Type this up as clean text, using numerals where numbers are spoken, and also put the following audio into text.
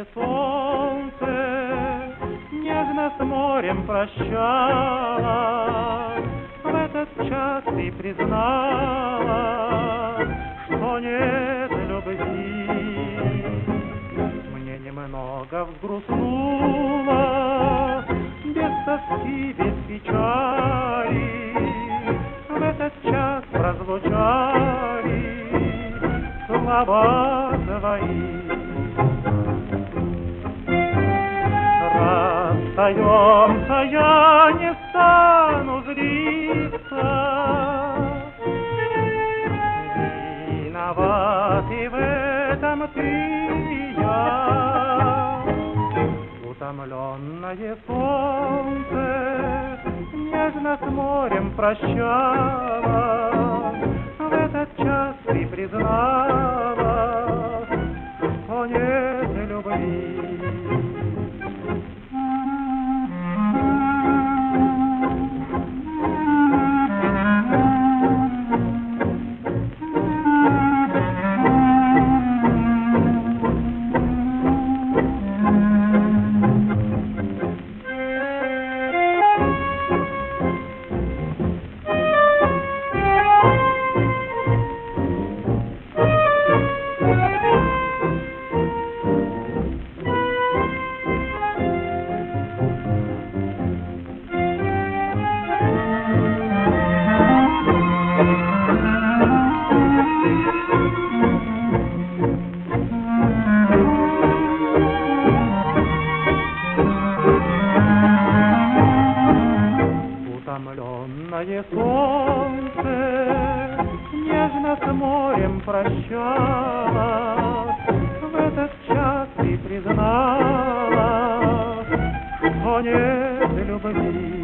Утомленное солнце нежно с морем прощалось. В этот час ты признала, что нет любви. Мне немного взгрустнуло, без тоски, без печали. В этот час прозвучали слова твои. Расстаемся, я не стану злиться. Виноват и в этом ты и я. Утомленное солнце нежно с морем прощалось. В этот час ты признала, что нет любви. Утомленное солнце нежно с морем прощалось. В этот час ты признала, что нет любви.